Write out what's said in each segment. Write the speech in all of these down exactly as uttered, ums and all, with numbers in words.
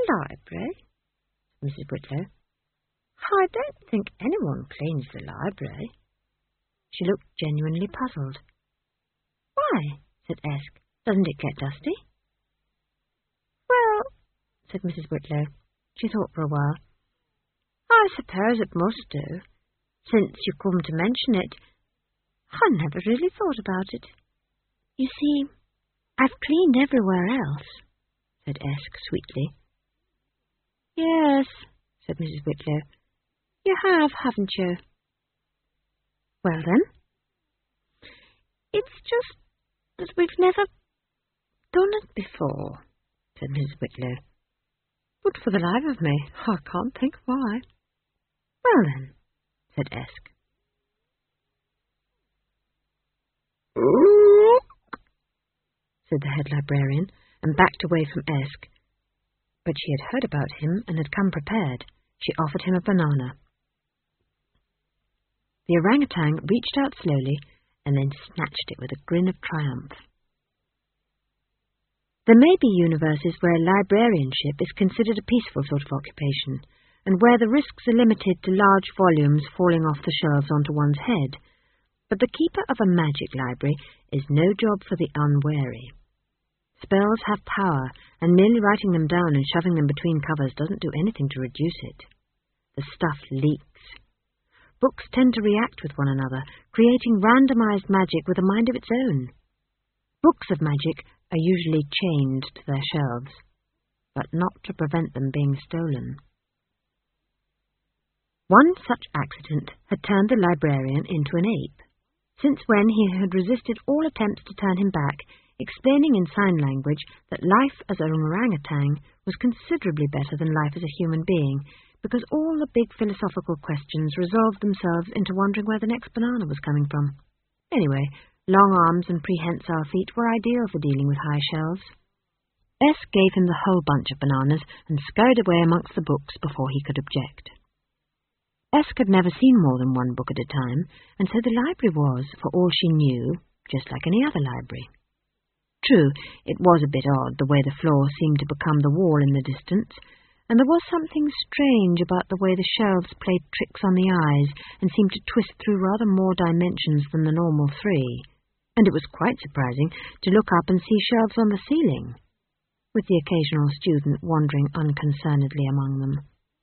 library? Missus Whitlow. I don't think anyone cleans the library. She looked genuinely puzzled. Why? Said Esk. Doesn't it get dusty? Well, said Missus Whitlow. She thought for a while. I suppose it must do. Since you come to mention it, I never really thought about it. You see, I've cleaned everywhere else, said Esk sweetly. Yes, said Missus Whitlow. You have, haven't you? Well then, it's just that we've never done it before, said Missus Whitlow. But for the life of me, I can't think why. Well then, said Esk. Said the head librarian, and backed away from Esk. But she had heard about him and had come prepared. She offered him a banana. The orangutan reached out slowly and then snatched it with a grin of triumph. There may be universes where librarianship is considered a peaceful sort of occupation, and where the risks are limited to large volumes falling off the shelves onto one's head, but the keeper of a magic library is no job for the unwary. Spells have power, and merely writing them down and shoving them between covers doesn't do anything to reduce it. The stuff leaks. Books tend to react with one another, creating randomized magic with a mind of its own. Books of magic are usually chained to their shelves, but not to prevent them being stolen. One such accident had turned the librarian into an ape, since when he had resisted all attempts to turn him back, explaining in sign language that life as an orangutan was considerably better than life as a human being, because all the big philosophical questions resolved themselves into wondering where the next banana was coming from. Anyway, long arms and prehensile feet were ideal for dealing with high shelves. Esk gave him the whole bunch of bananas and scurried away amongst the books before he could object. Esk had never seen more than one book at a time, and so the library was, for all she knew, just like any other library. True, it was a bit odd the way the floor seemed to become the wall in the distance, and there was something strange about the way the shelves played tricks on the eyes and seemed to twist through rather more dimensions than the normal three, and it was quite surprising to look up and see shelves on the ceiling, with the occasional student wandering unconcernedly among them.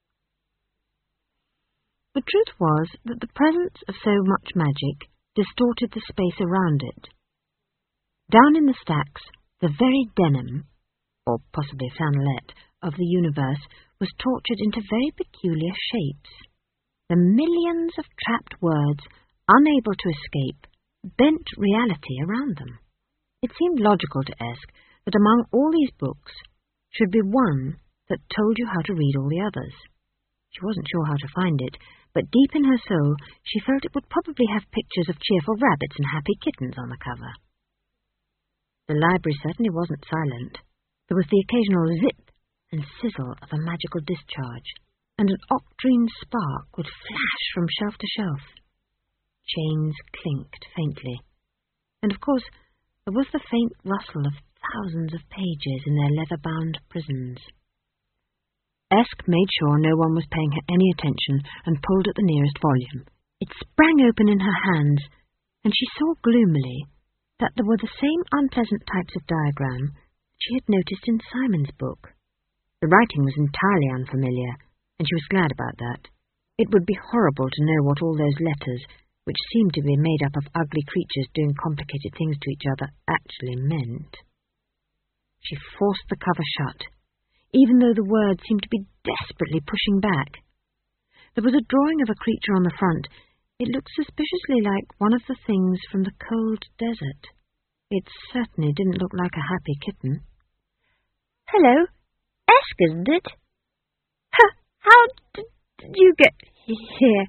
The truth was that the presence of so much magic distorted the space around it. Down in the stacks, the very denim, or possibly flannelette, of the universe was tortured into very peculiar shapes. The millions of trapped words, unable to escape, bent reality around them. It seemed logical to Esk that among all these books should be one that told you how to read all the others. She wasn't sure how to find it, but deep in her soul she felt it would probably have pictures of cheerful rabbits and happy kittens on the cover. The library certainly wasn't silent. There was the occasional zip and sizzle of a magical discharge, and an octarine spark would flash from shelf to shelf. Chains clinked faintly, and of course there was the faint rustle of thousands of pages in their leather-bound prisons. Esk made sure no one was paying her any attention and pulled at the nearest volume. It sprang open in her hands, and she saw gloomily that there were the same unpleasant types of diagram she had noticed in Simon's book. The writing was entirely unfamiliar, and she was glad about that. It would be horrible to know what all those letters, which seemed to be made up of ugly creatures doing complicated things to each other, actually meant. She forced the cover shut, even though the words seemed to be desperately pushing back. There was a drawing of a creature on the front. It looked suspiciously like one of the things from the cold desert. It certainly didn't look like a happy kitten. "Hello, Esk, isn't it? Huh, how did you get here?"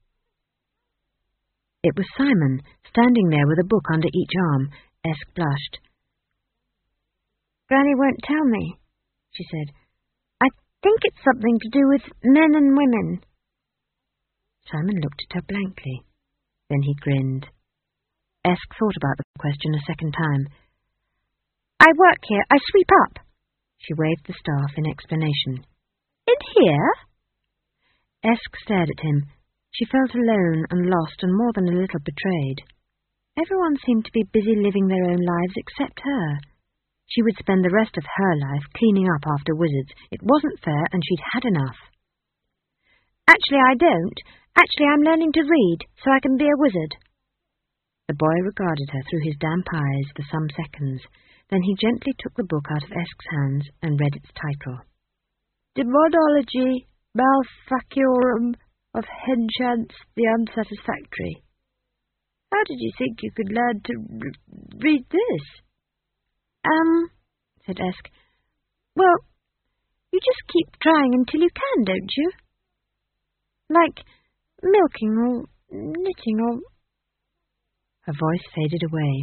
It was Simon, standing there with a book under each arm. Esk blushed. "Granny won't tell me," she said. "I think it's something to do with men and women." Simon looked at her blankly. Then he grinned. Esk thought about the question a second time. "I work here. I sweep up," She waved the staff in explanation. "In here?" Esk stared at him. She felt alone and lost and more than a little betrayed. Everyone seemed to be busy living their own lives except her. She would spend the rest of her life cleaning up after wizards. It wasn't fair, and she'd had enough. "Actually, I don't. Actually, I'm learning to read, so I can be a wizard." The boy regarded her through his damp eyes for some seconds. Then he gently took the book out of Esk's hands and read its title. Demonology Malfaciorum of Henchance the Unsatisfactory. How did you think you could learn to r- read this? Um, said Esk. Well, you just keep trying until you can, don't you? Like milking or knitting or... Her voice faded away.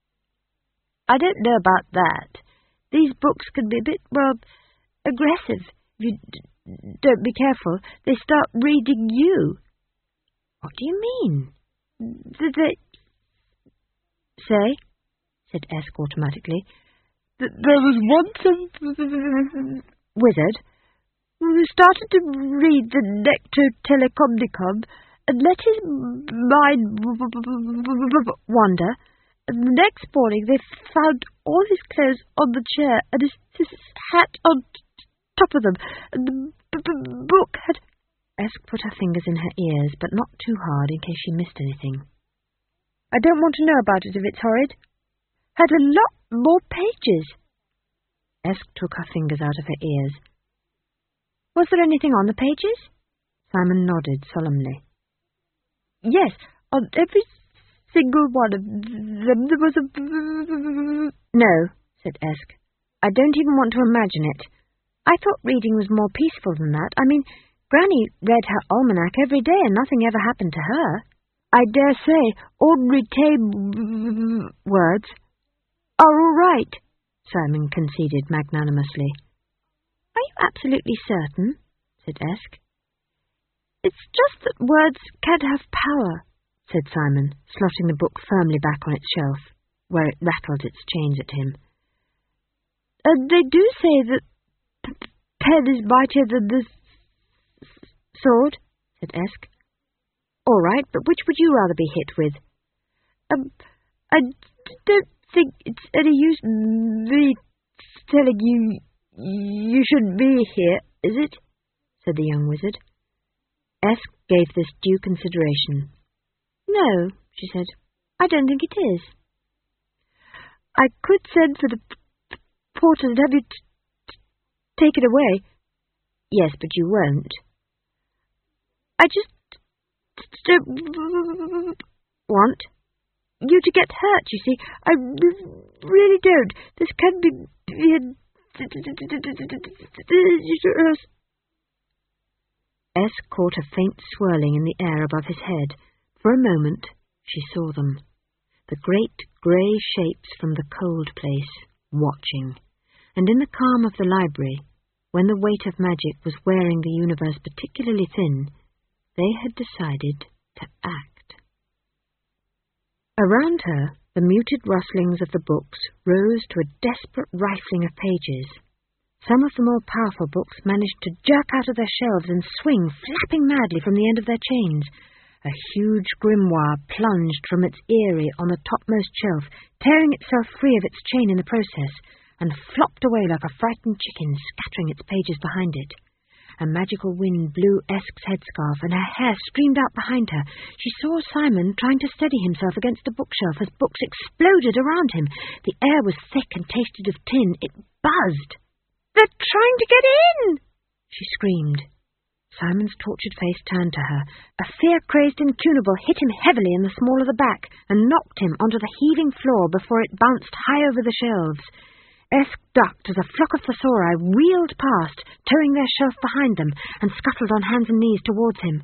I don't know about that. These books can be a bit, well, aggressive. If you d- don't be careful, they start reading you. What do you mean? Th- they... Say, said Esk automatically. Th- there was once a wizard who started to read the Nectar Telecomnicom and let his mind wander. And the next morning they found all his clothes on the chair and his, his hat on t- top of them, and the b- b- book had... Esk put her fingers in her ears, but not too hard in case she missed anything. I don't want to know about it if it's horrid. Had a lot more pages. Esk took her fingers out of her ears. Was there anything on the pages? Simon nodded solemnly. Yes, on every single one of them there was a... No, said Esk. I don't even want to imagine it. I thought reading was more peaceful than that. I mean, Granny read her almanac every day and nothing ever happened to her. I dare say ordinary tame words are all right, Simon conceded magnanimously. Are you absolutely certain? Said Esk. It's just that words can have power, said Simon, slotting the book firmly back on its shelf, where it rattled its chains at him. And they do say that p- pen is mightier than the s- sword, said Esk. All right, but which would you rather be hit with? Um, I don't think it's any use me telling you you shouldn't be here, is it? Said the young wizard. Esk gave this due consideration. No, she said. I don't think it is. I could send for the p- porter and have you t- t- take it away. Yes, but you won't. I just don't want you to get hurt, you see. I really don't. This can be... Esk caught a faint swirling in the air above his head. For a moment she saw them, the great grey shapes from the cold place, watching, and in the calm of the library, when the weight of magic was wearing the universe particularly thin, they had decided to act. Around her, the muted rustlings of the books rose to a desperate rifling of pages. Some of the more powerful books managed to jerk out of their shelves and swing, flapping madly from the end of their chains. A huge grimoire plunged from its eyrie on the topmost shelf, tearing itself free of its chain in the process, and flopped away like a frightened chicken, scattering its pages behind it. A magical wind blew Esk's headscarf, and her hair streamed out behind her. She saw Simon trying to steady himself against a bookshelf as books exploded around him. The air was thick and tasted of tin. It buzzed. They're trying to get in! She screamed. Simon's tortured face turned to her. A fear-crazed incunable hit him heavily in the small of the back and knocked him onto the heaving floor before it bounced high over the shelves. Esk ducked as a flock of thesauri wheeled past, towing their shelf behind them, and scuttled on hands and knees towards him.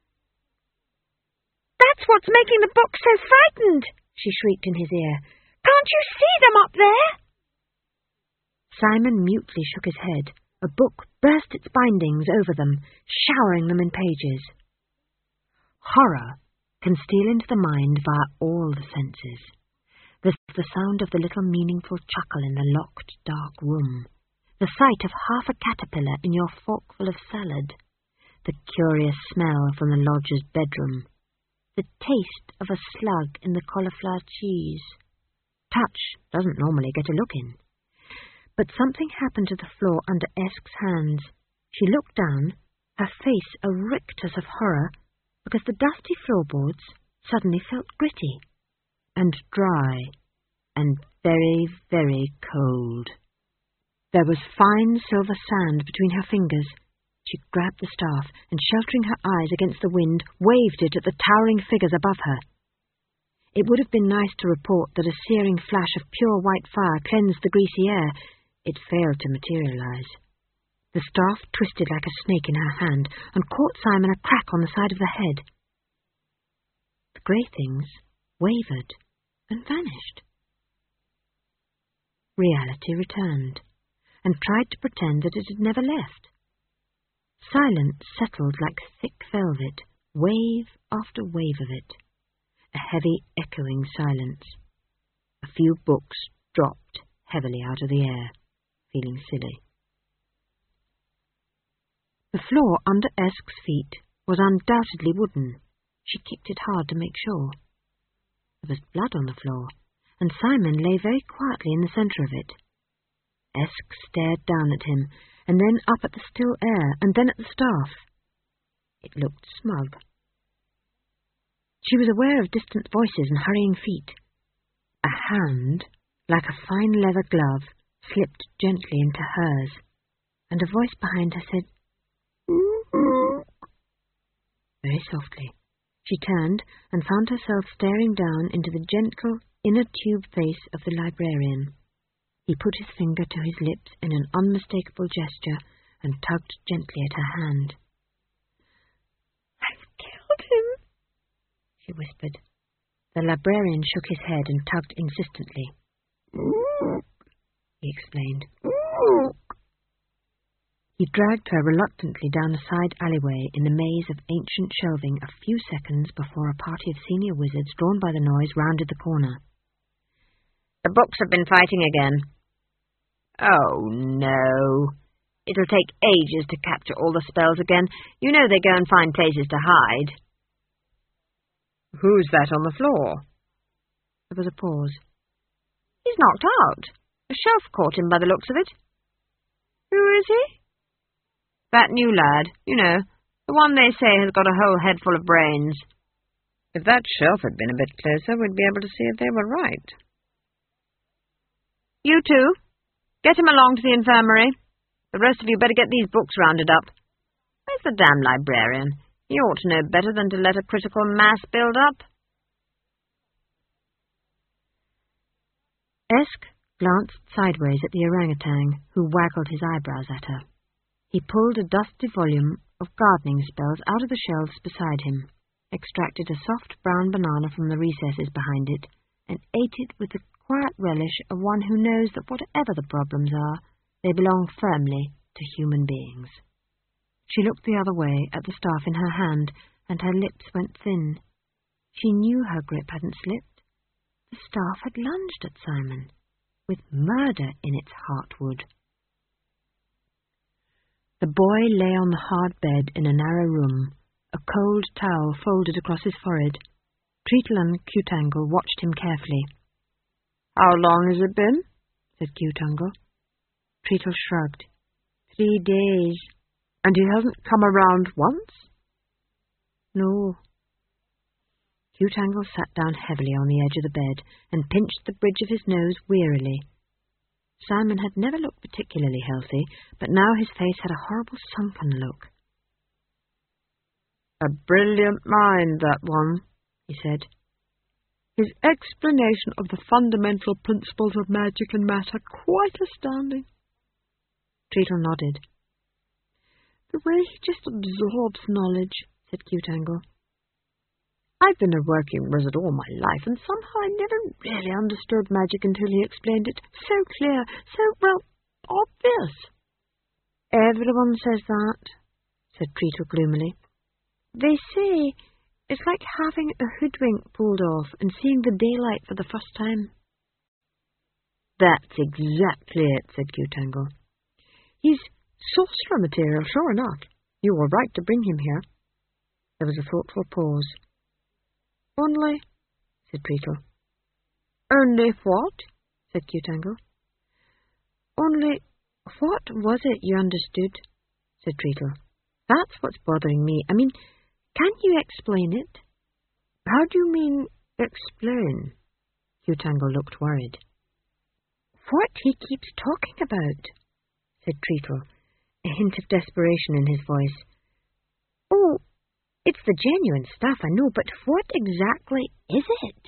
That's what's making the book so frightened, she shrieked in his ear. Can't you see them up there? Simon mutely shook his head. A book burst its bindings over them, showering them in pages. Horror can steal into the mind via all the senses. There's the sound of the little meaningful chuckle in the locked, dark room, the sight of half a caterpillar in your forkful of salad, the curious smell from the lodger's bedroom, the taste of a slug in the cauliflower cheese. Touch doesn't normally get a look in. But something happened to the floor under Esk's hands. She looked down, her face a rictus of horror, because the dusty floorboards suddenly felt gritty and dry and very, very cold. There was fine silver sand between her fingers. She grabbed the staff and, sheltering her eyes against the wind, waved it at the towering figures above her. It would have been nice to report that a searing flash of pure white fire cleansed the greasy air. It failed to materialize. The staff twisted like a snake in her hand and caught Simon a crack on the side of the head. The grey things wavered and vanished. Reality returned and tried to pretend that it had never left. Silence settled like thick velvet, wave after wave of it. A heavy, echoing silence. A few books dropped heavily out of the air, feeling silly. The floor under Esk's feet was undoubtedly wooden. She kicked it hard to make sure. There was blood on the floor, and Simon lay very quietly in the centre of it. Esk stared down at him, and then up at the still air, and then at the staff. It looked smug. She was aware of distant voices and hurrying feet. A hand, like a fine leather glove, slipped gently into hers, and a voice behind her said, very softly. She turned and found herself staring down into the gentle, inner tube face of the librarian. He put his finger to his lips in an unmistakable gesture and tugged gently at her hand. "I've killed him," she whispered. The librarian shook his head and tugged insistently. He explained. He dragged her reluctantly down a side alleyway in the maze of ancient shelving a few seconds before a party of senior wizards, drawn by the noise, rounded the corner. "The books have been fighting again." "Oh, no. It'll take ages to capture all the spells again. You know they go and find places to hide." "Who's that on the floor?" There was a pause. "He's knocked out. A shelf caught him by the looks of it." "Who is he?" "That new lad, you know, the one they say has got a whole head full of brains." "If that shelf had been a bit closer, we'd be able to see if they were right." "You two, get him along to the infirmary. The rest of you better get these books rounded up. Where's the damn librarian? He ought to know better than to let a critical mass build up." Esk glanced sideways at the orangutan, who waggled his eyebrows at her. He pulled a dusty volume of gardening spells out of the shelves beside him, extracted a soft brown banana from the recesses behind it, and ate it with the quiet relish of one who knows that whatever the problems are, they belong firmly to human beings. She looked the other way at the staff in her hand, and her lips went thin. She knew her grip hadn't slipped. The staff had lunged at Simon, with murder in its heartwood. The boy lay on the hard bed in a narrow room, a cold towel folded across his forehead. Treacle and Cutangle watched him carefully. "How long has it been?" said Cutangle. Treacle shrugged. "Three days." "And he hasn't come around once?" "No." Cutangle sat down heavily on the edge of the bed and pinched the bridge of his nose wearily. Simon had never looked particularly healthy, but now his face had a horrible sunken look. "A brilliant mind, that one," he said. "His explanation of the fundamental principles of magic and matter quite astounding." Treacle nodded. "The way he just absorbs knowledge," said Cutangle. "I've been a working wizard all my life, and somehow I never really understood magic until he explained it. So clear, so, well, obvious." "Everyone says that," said Treacle gloomily. "They say it's like having a hoodwink pulled off and seeing the daylight for the first time." "That's exactly it," said Cutangle. He's sorcerer material, sure enough. You were right to bring him here. There was a thoughtful pause. Only, said Treacle. Only what? Said Q-Tangle. Only, what was it you understood? Said Treacle. That's what's bothering me. I mean, can you explain it? How do you mean, explain? Q-Tangle looked worried. What he keeps talking about, said Treacle, a hint of desperation in his voice. Oh, it's the genuine stuff, I know, but what exactly is it?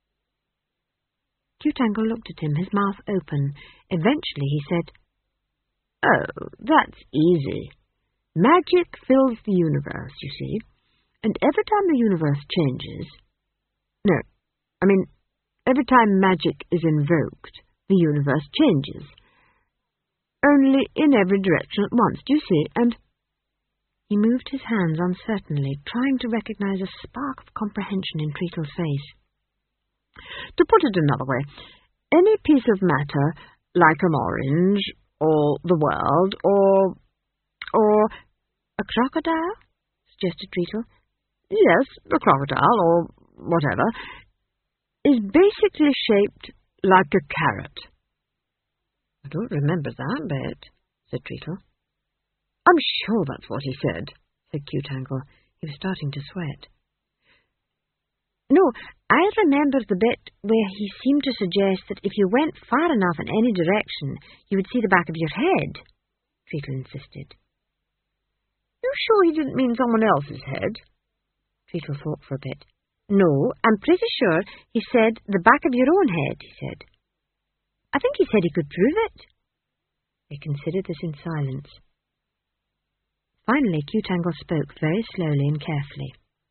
Q-Tangle looked at him, his mouth open. Eventually he said, Oh, that's easy. Magic fills the universe, you see, and every time the universe changes... No, I mean, every time magic is invoked, the universe changes. Only in every direction at once, do you see? And he moved his hands uncertainly, trying to recognize a spark of comprehension in Treacle's face. To put it another way, any piece of matter, like an orange, or the world, or... or... A crocodile? Suggested Treacle. Yes, a crocodile, or whatever, is basically shaped like a carrot. I don't remember that bit, said Treacle. I'm sure that's what he said, said Q-Tangle. He was starting to sweat. No, I remember the bit where he seemed to suggest that if you went far enough in any direction, you would see the back of your head, Treacle insisted. You're sure he didn't mean someone else's head? Treacle thought for a bit. No, I'm pretty sure he said the back of your own head, he said. I think he said he could prove it. They considered this in silence. Finally, Q-Tangle spoke very slowly and carefully.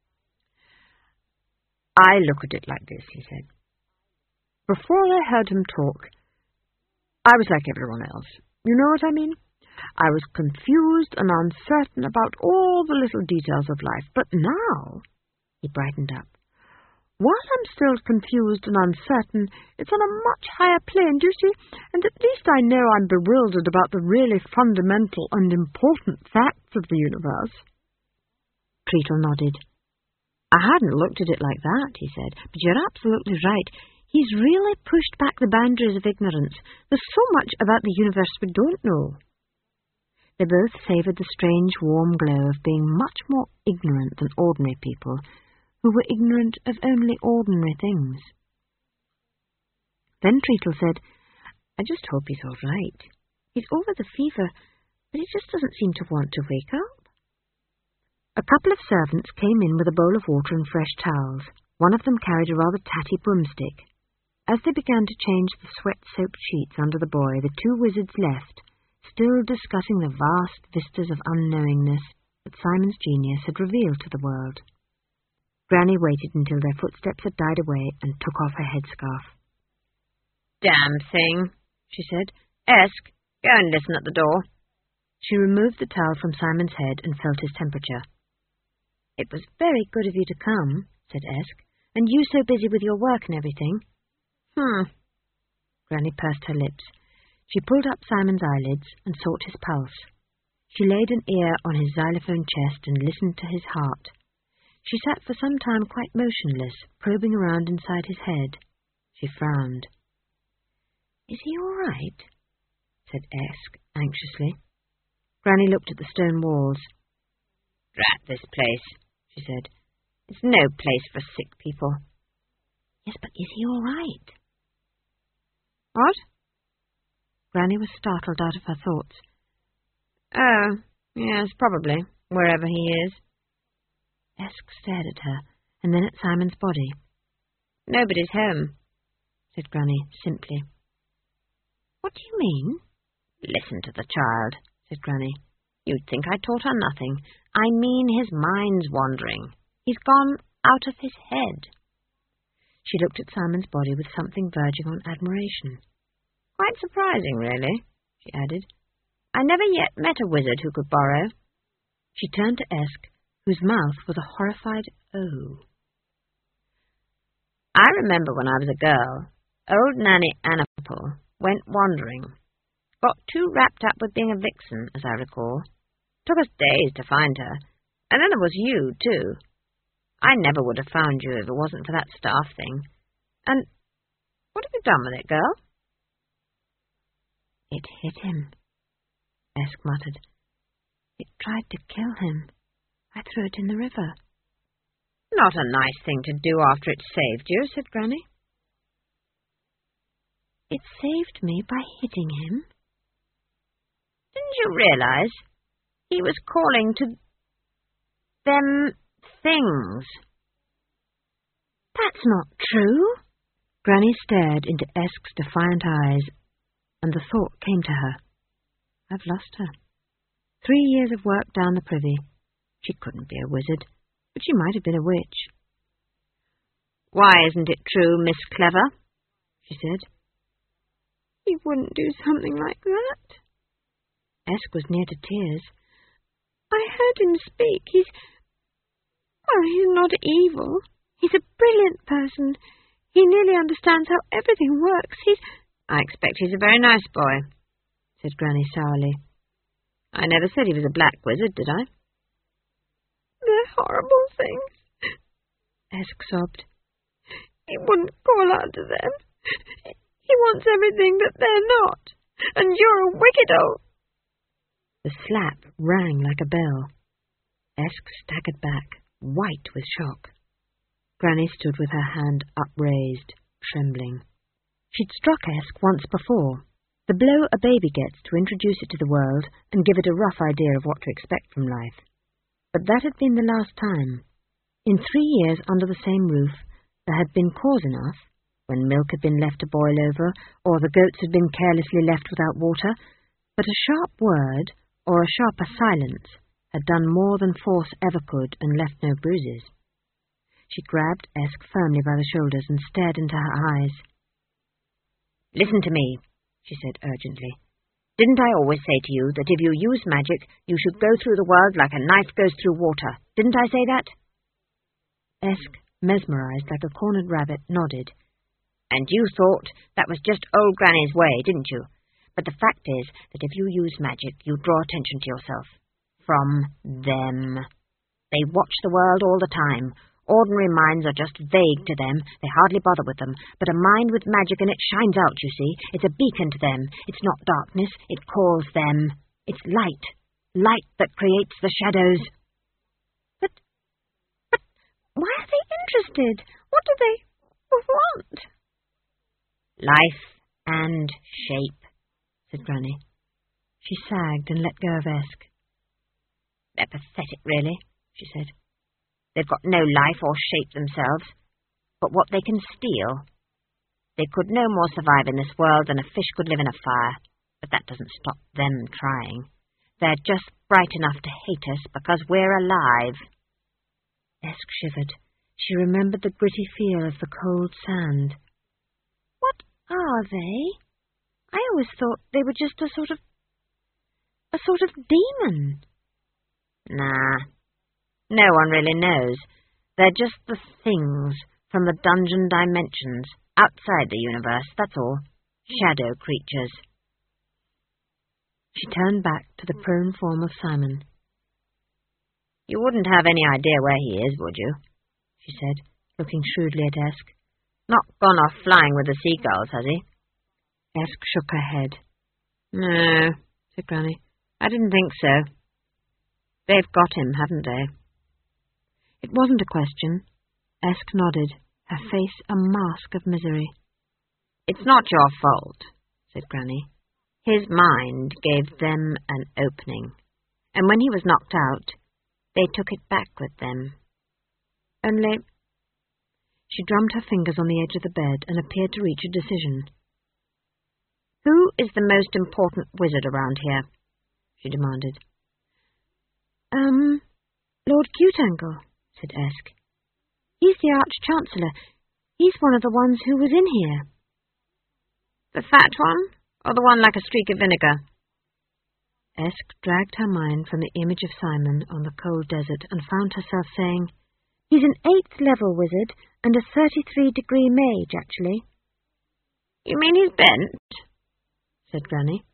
I look at it like this, he said. Before I heard him talk, I was like everyone else. You know what I mean? I was confused and uncertain about all the little details of life. But now, he brightened up, while I'm still confused and uncertain, it's on a much higher plane, do you see? And at least I know I'm bewildered about the really fundamental and important facts of the universe. Treacle nodded. I hadn't looked at it like that, he said, but you're absolutely right. He's really pushed back the boundaries of ignorance. There's so much about the universe we don't know. They both savoured the strange warm glow of being much more ignorant than ordinary people, who were ignorant of only ordinary things. Then Treacle said, I just hope he's all right. He's over the fever, but he just doesn't seem to want to wake up. A couple of servants came in with a bowl of water and fresh towels. One of them carried a rather tatty broomstick. As they began to change the sweat-soaked sheets under the boy, the two wizards left, still discussing the vast vistas of unknowingness that Simon's genius had revealed to the world. Granny waited until their footsteps had died away and took off her headscarf. Damn thing, she said. Esk, go and listen at the door. She removed the towel from Simon's head and felt his temperature. It was very good of you to come, said Esk, and you so busy with your work and everything. Hmm. Granny pursed her lips. She pulled up Simon's eyelids and sought his pulse. She laid an ear on his xylophone chest and listened to his heart. She sat for some time quite motionless, probing around inside his head. She frowned. Is he all right? Said Esk anxiously. Granny looked at the stone walls. Drat this place, she said. It's no place for sick people. Yes, but is he all right? What? Granny was startled out of her thoughts. Oh, yes, probably, wherever he is. Esk stared at her, and then at Simon's body. Nobody's home, said Granny simply. What do you mean? Listen to the child, said Granny. You'd think I taught her nothing. I mean his mind's wandering. He's gone out of his head. She looked at Simon's body with something verging on admiration. Quite surprising, really, she added. I never yet met a wizard who could borrow. She turned to Esk, whose mouth was a horrified O. I remember when I was a girl, old Nanny Anapple went wandering. got too wrapped up with being a vixen, as I recall. Took us days to find her, and then there was you, too. I never would have found you if it wasn't for that staff thing. And what have you done with it, girl? It hit him, Esk muttered. It tried to kill him. I threw it in the river. Not a nice thing to do after it saved you, said Granny. It saved me by hitting him. Didn't you realize he was calling to them things? That's not true. Granny stared into Esk's defiant eyes, and the thought came to her. I've lost her. Three years of work down the privy. She couldn't be a wizard, but she might have been a witch. Why isn't it true, Miss Clever? She said. He wouldn't do something like that. Esk was near to tears. I heard him speak. He's... Well, he's not evil. He's a brilliant person. He nearly understands how everything works. He's... I expect he's a very nice boy, said Granny sourly. I never said he was a black wizard, did I? They're horrible things, Esk sobbed. He wouldn't call out to them. He wants everything that they're not, and you're a wicked old... The slap rang like a bell. Esk staggered back, white with shock. Granny stood with her hand upraised, trembling. She'd struck Esk once before, the blow a baby gets to introduce it to the world and give it a rough idea of what to expect from life. But that had been the last time. In three years under the same roof, there had been cause enough, when milk had been left to boil over, or the goats had been carelessly left without water, but a sharp word, or a sharper silence, had done more than force ever could and left no bruises. She grabbed Esk firmly by the shoulders and stared into her eyes. Listen to me, she said urgently. Didn't I always say to you that if you use magic, you should go through the world like a knife goes through water? Didn't I say that? Esk, mesmerized like a cornered rabbit, nodded. And you thought that was just old Granny's way, didn't you? But the fact is that if you use magic, you draw attention to yourself. From them. They watch the world all the time. Ordinary minds are just vague to them. They hardly bother with them. But a mind with magic in it shines out, you see. It's a beacon to them. It's not darkness. It calls them. It's light. Light that creates the shadows. But, but why are they interested? What do they want? Life and shape, said Granny. She sagged and let go of Esk. They're pathetic, really, she said. They've got no life or shape themselves, but what they can steal. They could no more survive in this world than a fish could live in a fire, but that doesn't stop them trying. They're just bright enough to hate us because we're alive. Esk shivered. She remembered the gritty feel of the cold sand. What are they? I always thought they were just a sort of... a sort of demon. Nah. No one really knows. They're just the things from the dungeon dimensions, outside the universe, that's all. Shadow creatures. She turned back to the prone form of Simon. You wouldn't have any idea where he is, would you? She said, looking shrewdly at Esk. Not gone off flying with the seagulls, has he? Esk shook her head. No, said Granny. I didn't think so. They've got him, haven't they? It wasn't a question. Esk nodded, her face a mask of misery. It's not your fault, said Granny. His mind gave them an opening, and when he was knocked out, they took it back with them. Only... She drummed her fingers on the edge of the bed and appeared to reach a decision. Who is the most important wizard around here? She demanded. Um, Lord Cutangle, said Esk. He's the Arch-Chancellor. He's one of the ones who was in here. The fat one, or the one like a streak of vinegar? Esk dragged her mind from the image of Simon on the cold desert and found herself saying, He's an eighth-level wizard and a thirty-three-degree mage, actually. You mean he's bent? Said Granny.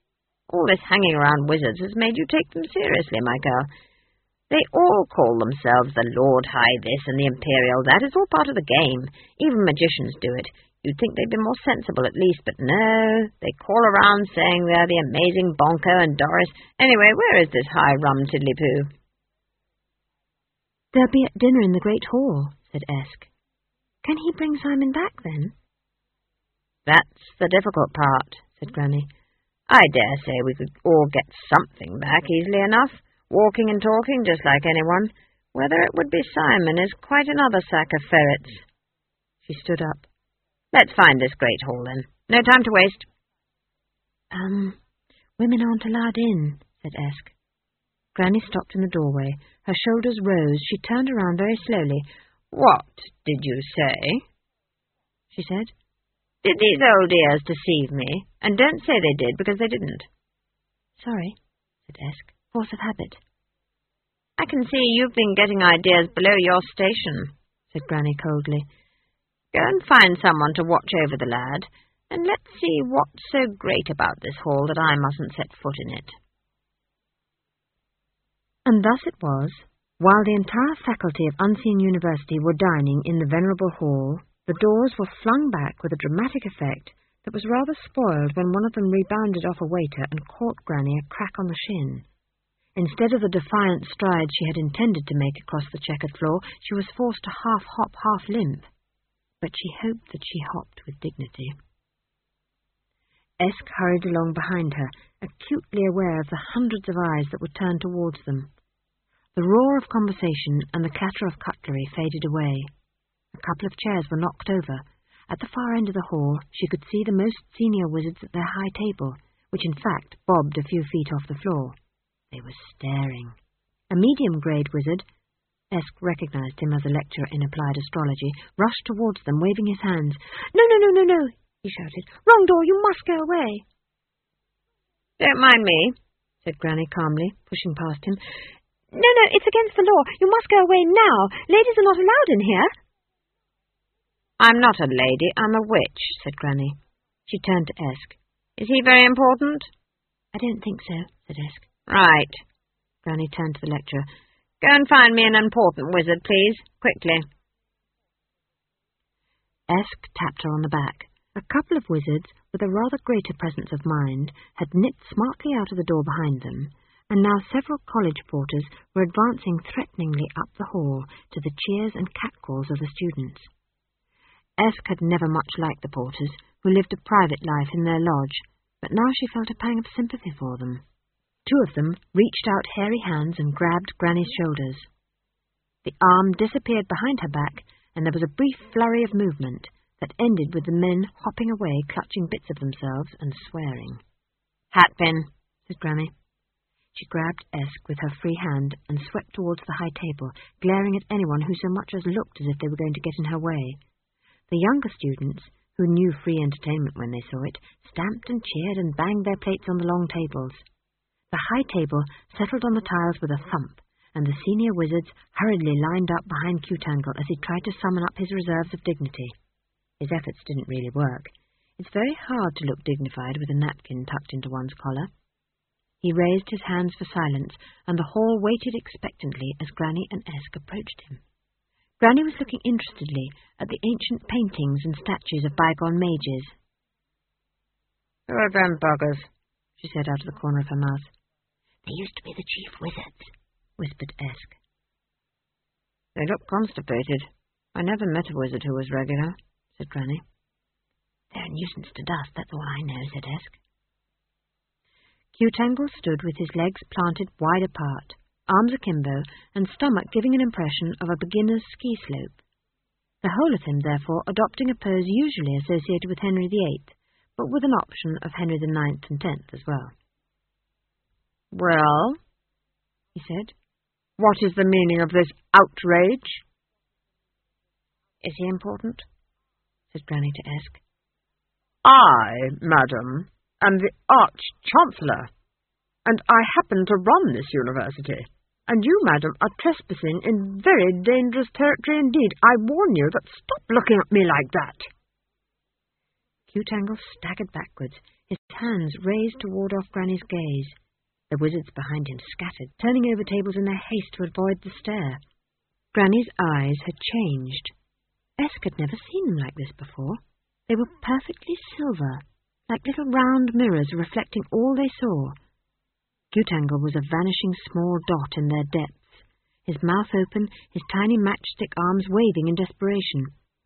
All this hanging around wizards has made you take them seriously, my girl. They all call themselves the Lord High this and the Imperial that. It's all part of the game. Even magicians do it. You'd think they'd be more sensible at least, but no. They call around saying they're the amazing Bonko and Doris. Anyway, where is this high rum tiddly-poo? They'll be at dinner in the Great Hall, said Esk. Can he bring Simon back, then? That's the difficult part, said Granny. I dare say we could all get something back easily enough, walking and talking just like anyone. Whether it would be Simon is quite another sack of ferrets. She stood up. Let's find this Great Hall, then. No time to waste. Um, women aren't allowed in, said Esk. Granny stopped in the doorway. Her shoulders rose. She turned around very slowly. What did you say? She said. Did these old ears deceive me? And don't say they did, because they didn't. Sorry, said Esk. Force of habit. I can see you've been getting ideas below your station, said Granny coldly. Go and find someone to watch over the lad, and let's see what's so great about this hall that I mustn't set foot in it. And thus it was, while the entire faculty of Unseen University were dining in the venerable hall, the doors were flung back with a dramatic effect that was rather spoiled when one of them rebounded off a waiter and caught Granny a crack on the shin. Instead of the defiant stride she had intended to make across the checkered floor, she was forced to half-hop, half-limp. But she hoped that she hopped with dignity. Esk hurried along behind her, acutely aware of the hundreds of eyes that were turned towards them. The roar of conversation and the clatter of cutlery faded away. A couple of chairs were knocked over. At the far end of the hall, she could see the most senior wizards at their high table, which in fact bobbed a few feet off the floor. They were staring. A medium-grade wizard, Esk recognized him as a lecturer in applied astrology, rushed towards them, waving his hands. "No, no, no, no, no," he shouted. "Wrong door, you must go away." "Don't mind me," said Granny calmly, pushing past him. "No, no, it's against the law. You must go away now. Ladies are not allowed in here." "I'm not a lady, I'm a witch," said Granny. She turned to Esk. "Is he very important?" "I don't think so," said Esk. "Right." Granny turned to the lecturer. "Go and find me an important wizard, please. Quickly." Esk tapped her on the back. A couple of wizards, with a rather greater presence of mind, had nipped smartly out of the door behind them, and now several college porters were advancing threateningly up the hall to the cheers and catcalls of the students. Esk had never much liked the porters, who lived a private life in their lodge, but now she felt a pang of sympathy for them. Two of them reached out hairy hands and grabbed Granny's shoulders. The arm disappeared behind her back, and there was a brief flurry of movement that ended with the men hopping away, clutching bits of themselves and swearing. "Hatpin," said Granny. She grabbed Esk with her free hand and swept towards the high table, glaring at anyone who so much as looked as if they were going to get in her way. The younger students, who knew free entertainment when they saw it, stamped and cheered and banged their plates on the long tables. The high table settled on the tiles with a thump, and the senior wizards hurriedly lined up behind Q-Tangle as he tried to summon up his reserves of dignity. His efforts didn't really work. It's very hard to look dignified with a napkin tucked into one's collar. He raised his hands for silence, and the hall waited expectantly as Granny and Esk approached him. Granny was looking interestedly at the ancient paintings and statues of bygone mages. "Who are them buggers?" she said out of the corner of her mouth. "They used to be the chief wizards," whispered Esk. "They look constipated. I never met a wizard who was regular," said Granny. "They're a nuisance to dust, that's all I know," said Esk. Q-Tangle stood with his legs planted wide apart, arms akimbo, and stomach giving an impression of a beginner's ski slope. The whole of him, therefore, adopting a pose usually associated with Henry the Eighth, but with an option of Henry the Ninth and Tenth as well. "Well," he said, "what is the meaning of this outrage?" "Is he important?" said Granny to Esk. "I, madam, am the Arch-Chancellor, and I happen to run this university, and you, madam, are trespassing in very dangerous territory indeed. I warn you that stop looking at me like that." Q-Tangle staggered backwards, his hands raised to ward off Granny's gaze. The wizards behind him scattered, turning over tables in their haste to avoid the stare. Granny's eyes had changed. Esk had never seen them like this before. They were perfectly silver, like little round mirrors reflecting all they saw. Cutangle was a vanishing small dot in their depths, his mouth open, his tiny matchstick arms waving in desperation.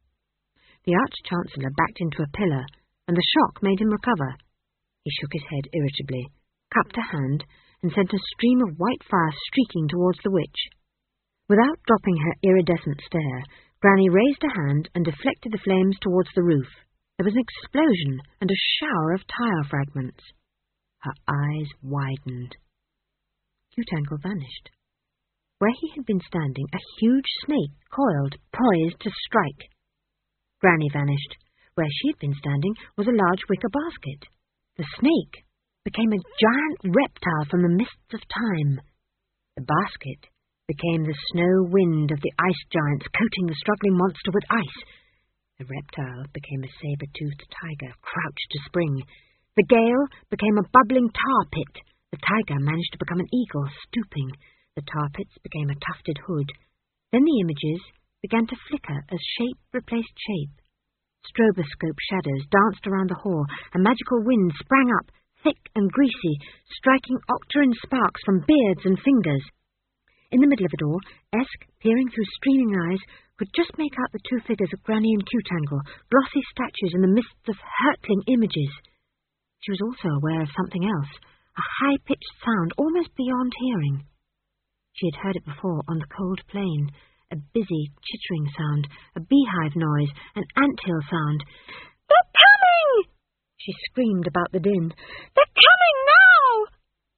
The Arch-Chancellor backed into a pillar, and the shock made him recover. He shook his head irritably, cupped a hand, and sent a stream of white fire streaking towards the witch. Without dropping her iridescent stare, Granny raised a hand and deflected the flames towards the roof. There was an explosion and a shower of tile fragments. Her eyes widened. Cutangle vanished. Where he had been standing, a huge snake coiled, poised to strike. Granny vanished. Where she had been standing was a large wicker basket. The snake became a giant reptile from the mists of time. The basket became the snow wind of the ice giants, coating the struggling monster with ice. The reptile became a saber-toothed tiger, crouched to spring. The gale became a bubbling tar pit. The tiger managed to become an eagle, stooping. The tar pits became a tufted hood. Then the images began to flicker as shape replaced shape. Stroboscope shadows danced around the hall. A magical wind sprang up, thick and greasy, striking octarine sparks from beards and fingers. In the middle of it all, Esk, peering through streaming eyes, could just make out the two figures of Granny and Cutangle, glossy statues in the mists of hurtling images. She was also aware of something else, a high-pitched sound almost beyond hearing. She had heard it before on the cold plain, a busy, chittering sound, a beehive noise, an ant-hill sound. "They're coming!" she screamed about the din. "They're coming now!"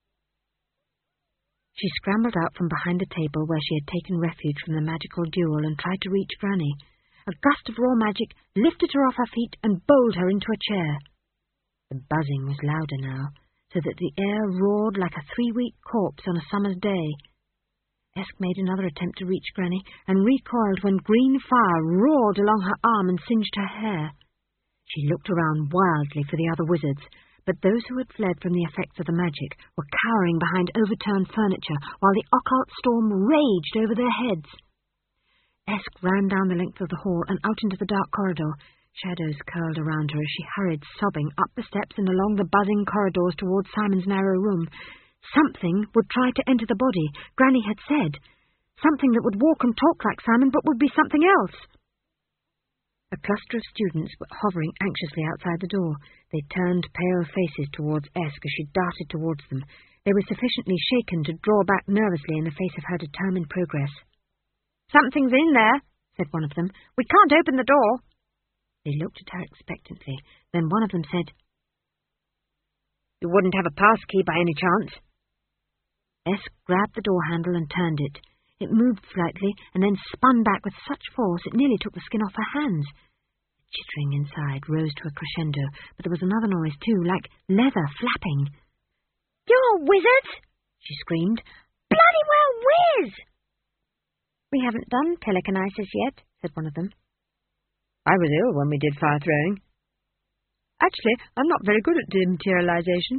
She scrambled out from behind the table where she had taken refuge from the magical duel and tried to reach Granny. A gust of raw magic lifted her off her feet and bowled her into a chair. The buzzing was louder now, so that the air roared like a three-week corpse on a summer's day. Esk made another attempt to reach Granny and recoiled when green fire roared along her arm and singed her hair. She looked around wildly for the other wizards, but those who had fled from the effects of the magic were cowering behind overturned furniture while the occult storm raged over their heads. Esk ran down the length of the hall and out into the dark corridor. Shadows curled around her as she hurried, sobbing, up the steps and along the buzzing corridors towards Simon's narrow room. Something would try to enter the body, Granny had said. Something that would walk and talk like Simon, but would be something else. A cluster of students were hovering anxiously outside the door. They turned pale faces towards Esk as she darted towards them. They were sufficiently shaken to draw back nervously in the face of her determined progress. "Something's in there," said one of them. "We can't open the door." They looked at her expectantly. Then one of them said, "You wouldn't have a pass key by any chance?" Esk grabbed the door handle and turned it. It moved slightly and then spun back with such force it nearly took the skin off her hands. The chittering inside rose to a crescendo, but there was another noise too, like leather flapping. "You're wizards!" she screamed. "Bloody well whiz!" "We haven't done telekinesis yet," said one of them. "I was ill when we did fire throwing. Actually, I'm not very good at dematerialization."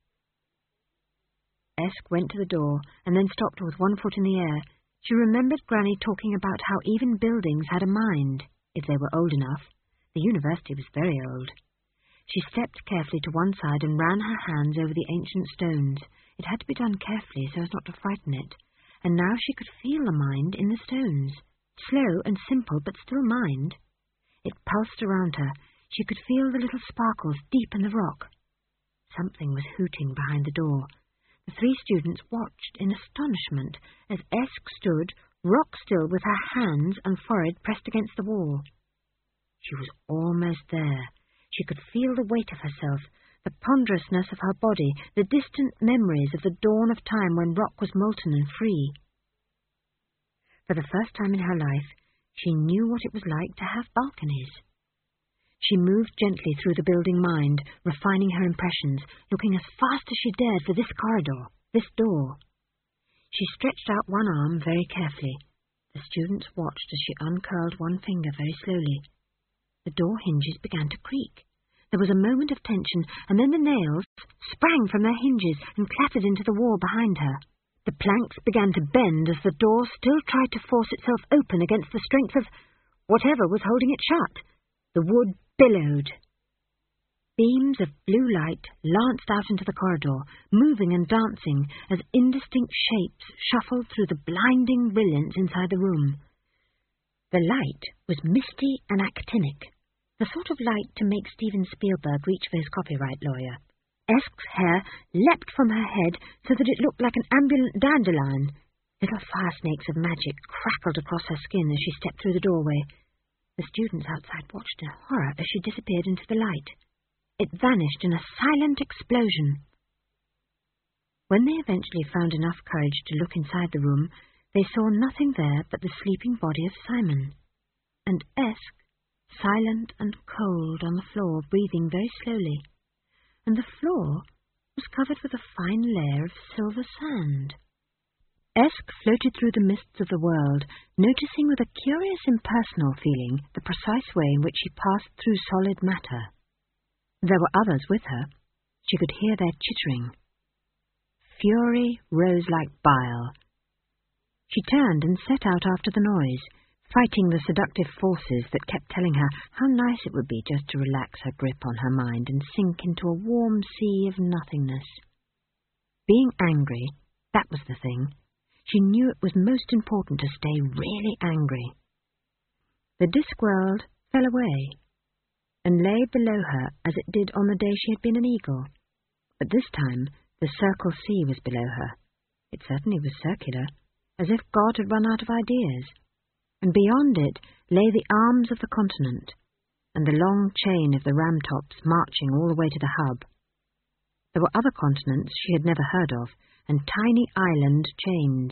Esk went to the door and then stopped with one foot in the air. She remembered Granny talking about how even buildings had a mind, if they were old enough. The university was very old. She stepped carefully to one side and ran her hands over the ancient stones. It had to be done carefully so as not to frighten it. And now she could feel the mind in the stones. Slow and simple, but still mind. It pulsed around her. She could feel the little sparkles deep in the rock. Something was hooting behind the door. The three students watched in astonishment as Esk stood, rock-still with her hands and forehead pressed against the wall. She was almost there. She could feel the weight of herself, the ponderousness of her body, the distant memories of the dawn of time when rock was molten and free. For the first time in her life, she knew what it was like to have balconies. She moved gently through the building mind, refining her impressions, looking as fast as she dared for this corridor, this door. She stretched out one arm very carefully. The students watched as she uncurled one finger very slowly. The door hinges began to creak. There was a moment of tension, and then the nails sprang from their hinges and clattered into the wall behind her. The planks began to bend as the door still tried to force itself open against the strength of whatever was holding it shut. The wood billowed. Beams of blue light lanced out into the corridor, moving and dancing as indistinct shapes shuffled through the blinding brilliance inside the room. The light was misty and actinic, the sort of light to make Steven Spielberg reach for his copyright lawyer. Esk's hair leapt from her head so that it looked like an ambulant dandelion. Little fire snakes of magic crackled across her skin as she stepped through the doorway. The students outside watched in horror as she disappeared into the light. It vanished in a silent explosion. When they eventually found enough courage to look inside the room, they saw nothing there but the sleeping body of Simon, and Esk, silent and cold on the floor, breathing very slowly, and the floor was covered with a fine layer of silver sand. Esk floated through the mists of the world, noticing with a curious impersonal feeling the precise way in which she passed through solid matter. There were others with her. She could hear their chittering. Fury rose like bile. She turned and set out after the noise, fighting the seductive forces that kept telling her how nice it would be just to relax her grip on her mind and sink into a warm sea of nothingness. Being angry, that was the thing. She knew it was most important to stay really angry. The Discworld fell away and lay below her as it did on the day she had been an eagle. But this time the Circle Sea was below her. It certainly was circular, as if God had run out of ideas, and beyond it lay the arms of the continent, and the long chain of the ram-tops marching all the way to the hub. There were other continents she had never heard of, and tiny island chains.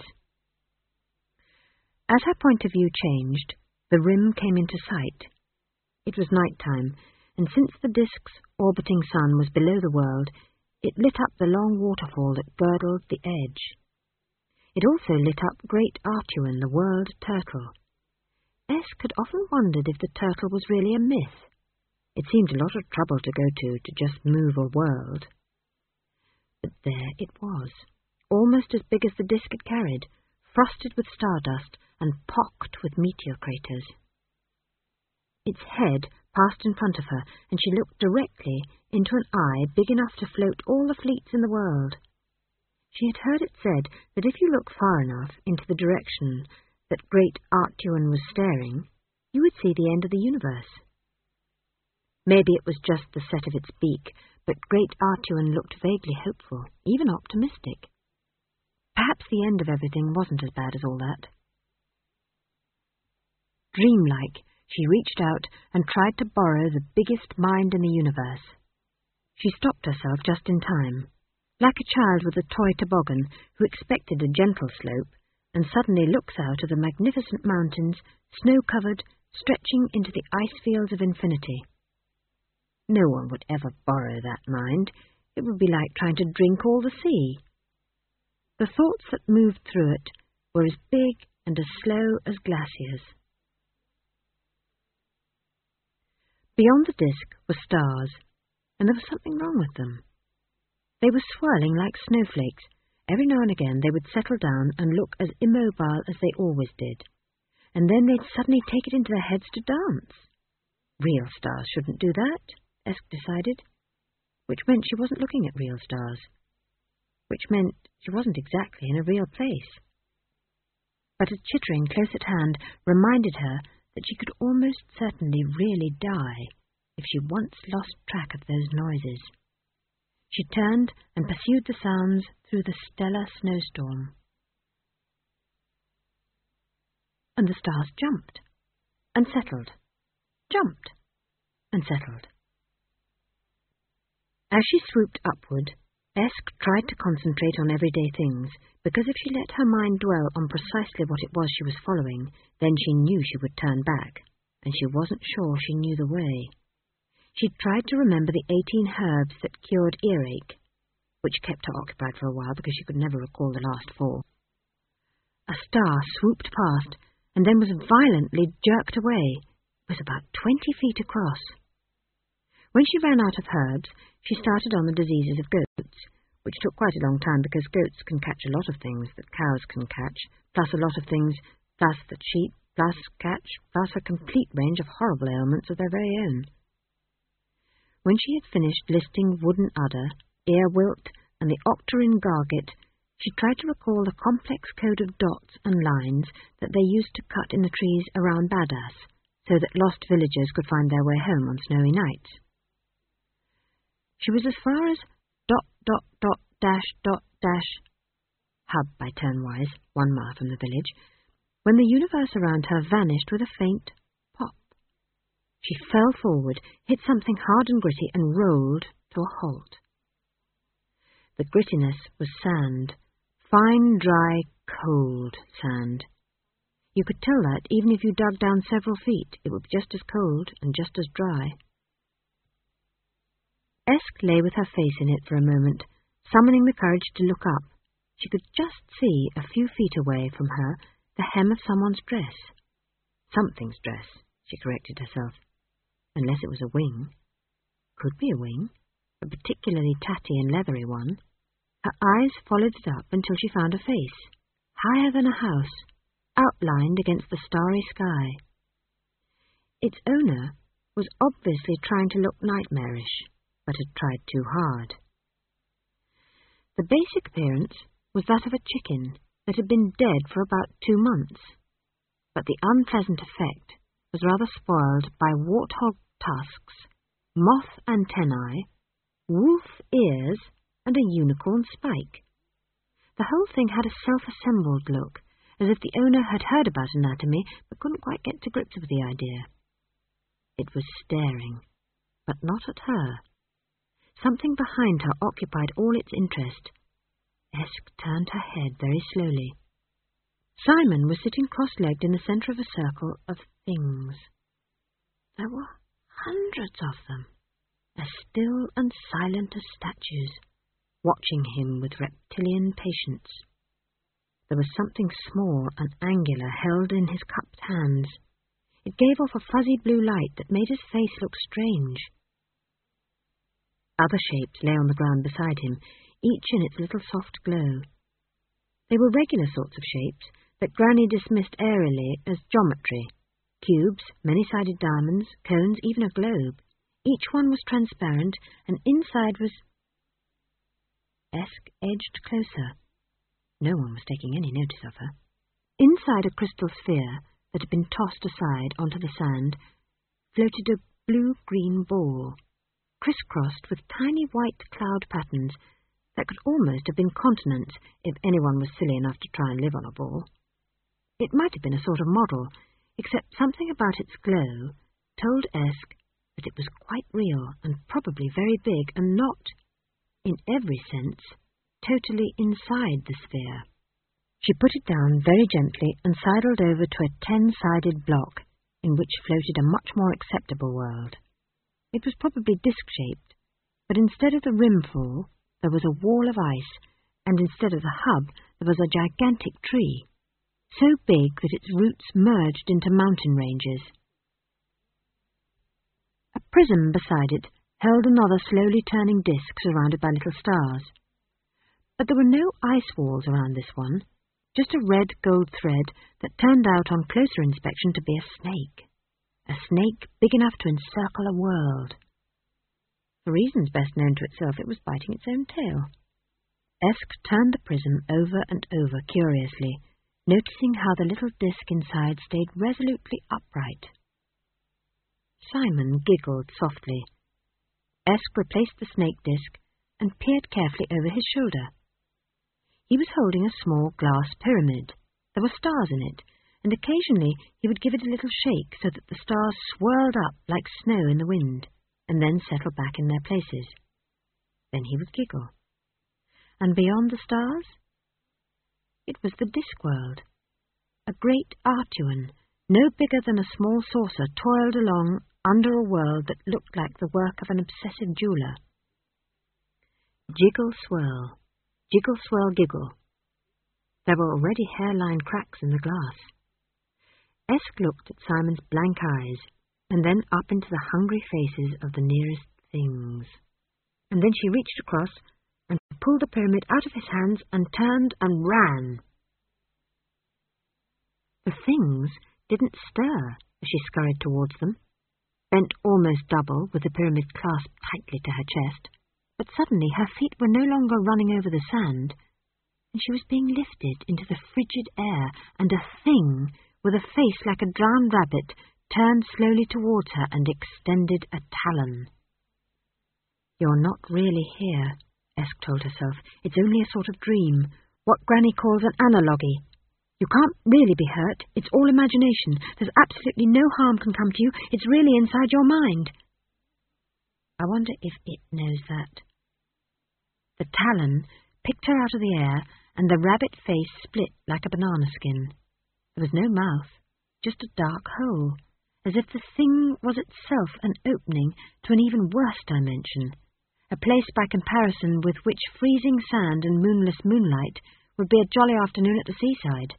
As her point of view changed, the rim came into sight. It was night time, and since the disk's orbiting sun was below the world, it lit up the long waterfall that girdled the edge. It also lit up Great Artuan, the world turtle. Esk had often wondered if the turtle was really a myth. It seemed a lot of trouble to go to to just move a world. But there it was, almost as big as the disk it carried, frosted with stardust and pocked with meteor craters. Its head passed in front of her, and she looked directly into an eye big enough to float all the fleets in the world. She had heard it said that if you look far enough into the direction that Great Artuan was staring, you would see the end of the universe. Maybe it was just the set of its beak, but Great Artuan looked vaguely hopeful, even optimistic. Perhaps the end of everything wasn't as bad as all that. Dreamlike, she reached out and tried to borrow the biggest mind in the universe. She stopped herself just in time, like a child with a toy toboggan who expected a gentle slope and suddenly looks out of the magnificent mountains, snow-covered, stretching into the ice fields of infinity. No one would ever borrow that mind. It would be like trying to drink all the sea. The thoughts that moved through it were as big and as slow as glaciers. Beyond the disk were stars, and there was something wrong with them. They were swirling like snowflakes. Every now and again they would settle down and look as immobile as they always did, and then they'd suddenly take it into their heads to dance. Real stars shouldn't do that, Esk decided, which meant she wasn't looking at real stars, which meant she wasn't exactly in a real place. But a chittering close at hand reminded her that she could almost certainly really die if she once lost track of those noises. She turned and pursued the sounds through the stellar snowstorm. And the stars jumped and settled, jumped and settled. As she swooped upward, Esk tried to concentrate on everyday things, because if she let her mind dwell on precisely what it was she was following, then she knew she would turn back, and she wasn't sure she knew the way. She tried to remember the eighteen herbs that cured earache, which kept her occupied for a while because she could never recall the last four. A star swooped past, and then was violently jerked away. It was about twenty feet across. When she ran out of herbs, she started on the diseases of goats, which took quite a long time because goats can catch a lot of things that cows can catch, plus a lot of things, plus that sheep, plus catch, plus a complete range of horrible ailments of their very own. When she had finished listing wooden udder, ear-wilt, and the octarine garget, she tried to recall the complex code of dots and lines that they used to cut in the trees around Badass, so that lost villagers could find their way home on snowy nights. She was as far as dot, dot, dot, dash, dot, dash, hub by Turnwise, one mile from the village, when the universe around her vanished with a faint pop. She fell forward, hit something hard and gritty, and rolled to a halt. The grittiness was sand, fine, dry, cold sand. You could tell that even if you dug down several feet, it would be just as cold and just as dry. Esk lay with her face in it for a moment, summoning the courage to look up. She could just see, a few feet away from her, the hem of someone's dress. Something's dress, she corrected herself. Unless it was a wing. Could be a wing, a particularly tatty and leathery one. Her eyes followed it up until she found a face, higher than a house, outlined against the starry sky. Its owner was obviously trying to look nightmarish, but had tried too hard. The basic appearance was that of a chicken that had been dead for about two months, but the unpleasant effect was rather spoiled by warthog tusks, moth antennae, wolf ears, and a unicorn spike. The whole thing had a self-assembled look, as if the owner had heard about anatomy but couldn't quite get to grips with the idea. It was staring, but not at her. Something behind her occupied all its interest. Esk turned her head very slowly. Simon was sitting cross-legged in the centre of a circle of things. There were hundreds of them, as still and silent as statues, watching him with reptilian patience. There was something small and angular held in his cupped hands. It gave off a fuzzy blue light that made his face look strange. Other shapes lay on the ground beside him, each in its little soft glow. They were regular sorts of shapes that Granny dismissed airily as geometry. Cubes, many-sided diamonds, cones, even a globe. Each one was transparent, and inside was... Esk edged closer. No one was taking any notice of her. Inside a crystal sphere that had been tossed aside onto the sand floated a blue-green ball, crisscrossed with tiny white cloud patterns that could almost have been continents if anyone was silly enough to try and live on a ball. It might have been a sort of model, except something about its glow told Esk that it was quite real and probably very big and not, in every sense, totally inside the sphere. She put it down very gently and sidled over to a ten-sided block in which floated a much more acceptable world. It was probably disc-shaped, but instead of the rimful, there was a wall of ice, and instead of the hub, there was a gigantic tree, so big that its roots merged into mountain ranges. A prism beside it held another slowly turning disk surrounded by little stars. But there were no ice walls around this one, just a red gold thread that turned out on closer inspection to be a snake. A snake big enough to encircle a world. For reasons best known to itself, it was biting its own tail. Esk turned the prism over and over curiously, noticing how the little disk inside stayed resolutely upright. Simon giggled softly. Esk replaced the snake disk and peered carefully over his shoulder. He was holding a small glass pyramid. There were stars in it, and occasionally he would give it a little shake so that the stars swirled up like snow in the wind, and then settle back in their places. Then he would giggle. And beyond the stars? It was the Discworld. A great Artuan, no bigger than a small saucer, toiled along under a world that looked like the work of an obsessive jeweller. Jiggle swirl, jiggle swirl giggle. There were already hairline cracks in the glass. Esk looked at Simon's blank eyes, and then up into the hungry faces of the nearest things. And then she reached across and pulled the pyramid out of his hands and turned and ran. The things didn't stir as she scurried towards them, bent almost double with the pyramid clasped tightly to her chest, but suddenly her feet were no longer running over the sand, and she was being lifted into the frigid air, and a thing with a face like a drowned rabbit turned slowly towards her and extended a talon. "You're not really here," Esk told herself. "It's only a sort of dream, what Granny calls an analogy. You can't really be hurt. It's all imagination. There's absolutely no harm can come to you. It's really inside your mind." I wonder if it knows that. The talon picked her out of the air, and the rabbit face split like a banana skin. There was no mouth, just a dark hole, as if the thing was itself an opening to an even worse dimension, a place by comparison with which freezing sand and moonless moonlight would be a jolly afternoon at the seaside.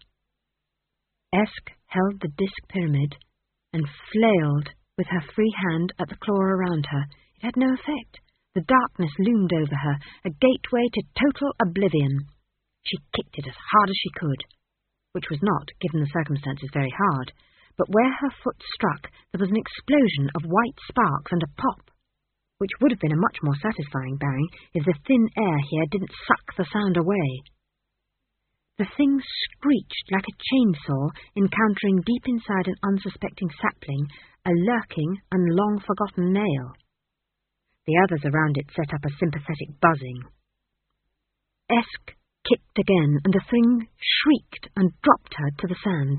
Esk held the disc pyramid and flailed with her free hand at the claw around her. It had no effect. The darkness loomed over her, a gateway to total oblivion. She kicked it as hard as she could, which was not, given the circumstances, very hard, but where her foot struck there was an explosion of white sparks and a pop, which would have been a much more satisfying bang if the thin air here didn't suck the sound away. The thing screeched like a chainsaw encountering deep inside an unsuspecting sapling a lurking and long-forgotten nail. The others around it set up a sympathetic buzzing. Esk kicked again, and the thing shrieked and dropped her to the sand.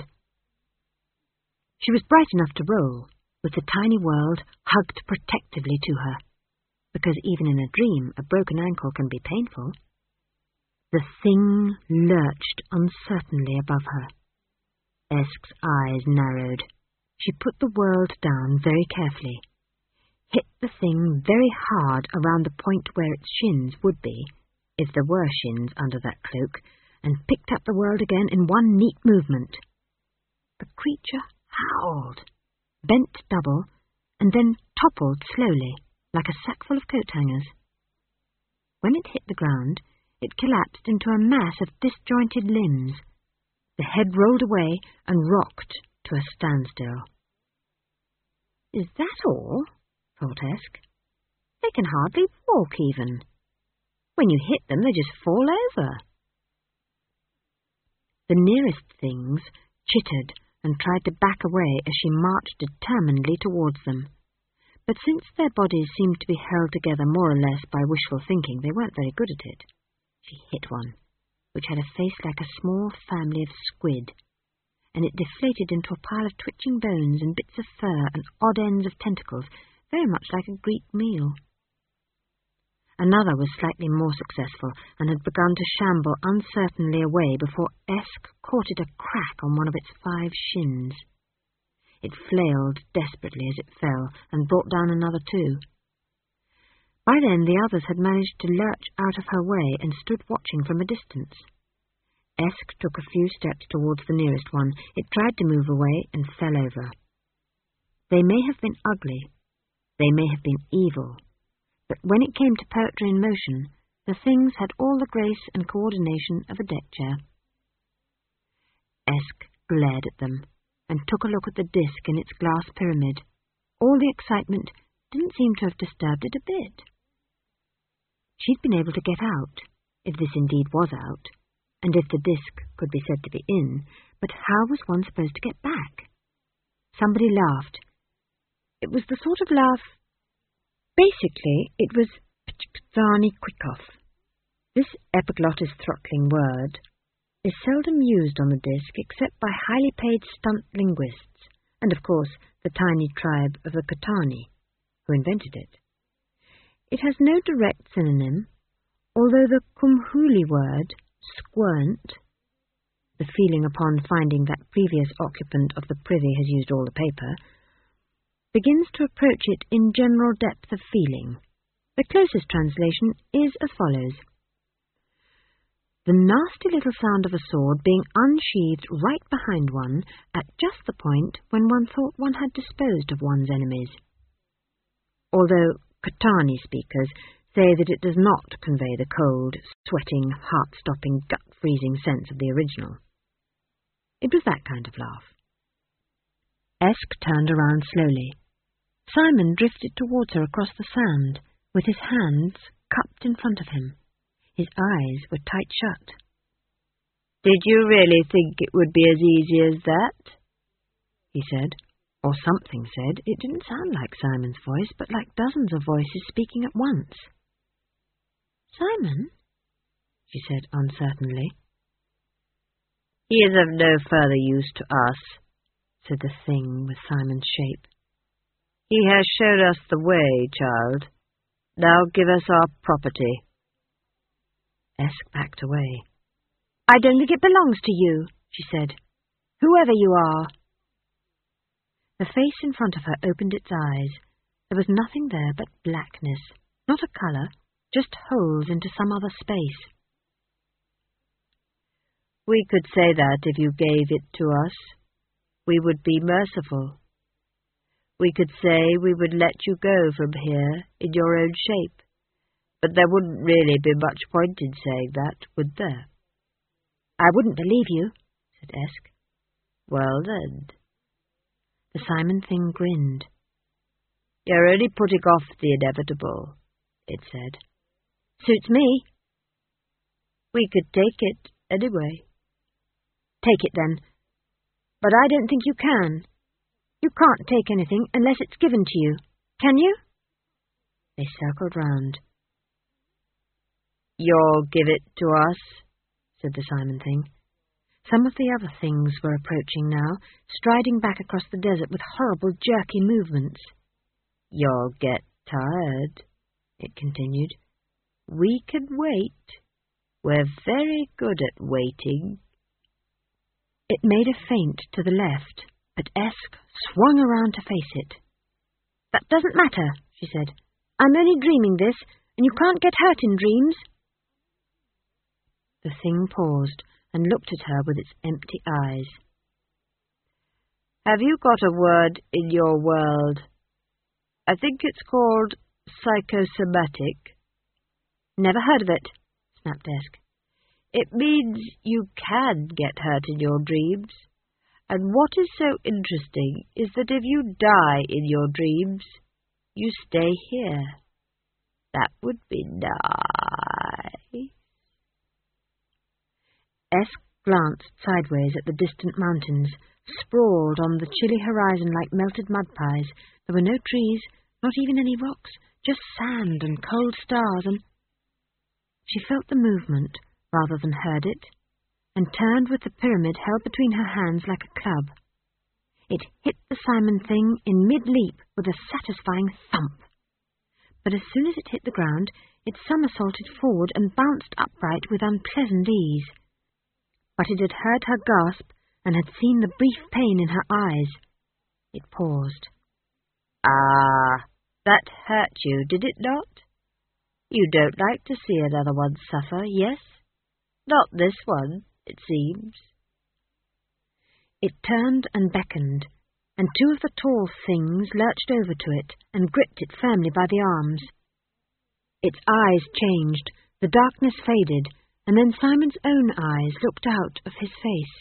She was bright enough to roll, with the tiny world hugged protectively to her, because even in a dream a broken ankle can be painful. The thing lurched uncertainly above her. Esk's eyes narrowed. She put the world down very carefully, hit the thing very hard around the point where its shins would be, if there were shins under that cloak, and picked up the world again in one neat movement. The creature howled, bent double, and then toppled slowly, like a sackful of coat-hangers. When it hit the ground, it collapsed into a mass of disjointed limbs. The head rolled away and rocked to a standstill. "Is that all?" thought Esk. "They can hardly walk even. When you hit them, they just fall over." The nearest things chittered and tried to back away as she marched determinedly towards them. But since their bodies seemed to be held together more or less by wishful thinking, they weren't very good at it. She hit one, which had a face like a small family of squid, and it deflated into a pile of twitching bones and bits of fur and odd ends of tentacles, very much like a Greek meal. Another was slightly more successful, and had begun to shamble uncertainly away before Esk caught it a crack on one of its five shins. It flailed desperately as it fell, and brought down another too. By then the others had managed to lurch out of her way and stood watching from a distance. Esk took a few steps towards the nearest one. It tried to move away and fell over. They may have been ugly, they may have been evil, but when it came to poetry in motion, the things had all the grace and coordination of a deck chair. Esk glared at them, and took a look at the disk in its glass pyramid. All the excitement didn't seem to have disturbed it a bit. She'd been able to get out, if this indeed was out, and if the disk could be said to be in, but how was one supposed to get back? Somebody laughed. It was the sort of laugh... Basically, it was Pchpzani Kwikov. This epiglottis throttling word is seldom used on the disk except by highly paid stunt linguists, and of course the tiny tribe of the Katani, who invented it. It has no direct synonym, although the Kumhuli word, squirnt, the feeling upon finding that previous occupant of the privy has used all the paper, begins to approach it in general depth of feeling. The closest translation is as follows: the nasty little sound of a sword being unsheathed right behind one at just the point when one thought one had disposed of one's enemies. Although Katani speakers say that it does not convey the cold, sweating, heart-stopping, gut-freezing sense of the original. It was that kind of laugh. Esk turned around slowly. Simon drifted towards her across the sand, with his hands cupped in front of him. His eyes were tight shut. "Did you really think it would be as easy as that?" he said, or something said. It didn't sound like Simon's voice, but like dozens of voices speaking at once. "Simon?" she said uncertainly. "He is of no further use to us," said the thing with Simon's shape. "He has showed us the way, child. Now give us our property." Esk backed away. "I don't think it belongs to you," she said, "whoever you are." The face in front of her opened its eyes. There was nothing there but blackness, not a colour, just holes into some other space. "We could say that if you gave it to us. We would be merciful. We could say we would let you go from here in your own shape, but there wouldn't really be much point in saying that, would there?" "I wouldn't believe you," said Esk. "Well then." The Simon thing grinned. "You're only putting off the inevitable," it said. "Suits me." "We could take it anyway." "Take it then. But I don't think you can. You can't take anything unless it's given to you. Can you?" They circled round. "You'll give it to us," said the Simon thing. Some of the other things were approaching now, striding back across the desert with horrible jerky movements. "You'll get tired," it continued. "We can wait. We're very good at waiting." It made a feint to the left, but Esk swung around to face it. "That doesn't matter," she said. "I'm only dreaming this, and you can't get hurt in dreams." The thing paused and looked at her with its empty eyes. "Have you got a word in your world? I think it's called psychosomatic." "Never heard of it," snapped Esk. "It means you can get hurt in your dreams. And what is so interesting is that if you die in your dreams, you stay here. That would be nice." Esk glanced sideways at the distant mountains, sprawled on the chilly horizon like melted mud pies. There were no trees, not even any rocks, just sand and cold stars, and she felt the movement rather than heard it, and turned with the pyramid held between her hands like a club. It hit the Simon thing in mid-leap with a satisfying thump. But as soon as it hit the ground, it somersaulted forward and bounced upright with unpleasant ease. But it had heard her gasp and had seen the brief pain in her eyes. It paused. "Ah, that hurt you, did it not? You don't like to see another one suffer, yes? Not this one, it seems." It turned and beckoned, and two of the tall things lurched over to it and gripped it firmly by the arms. Its eyes changed, the darkness faded, and then Simon's own eyes looked out of his face.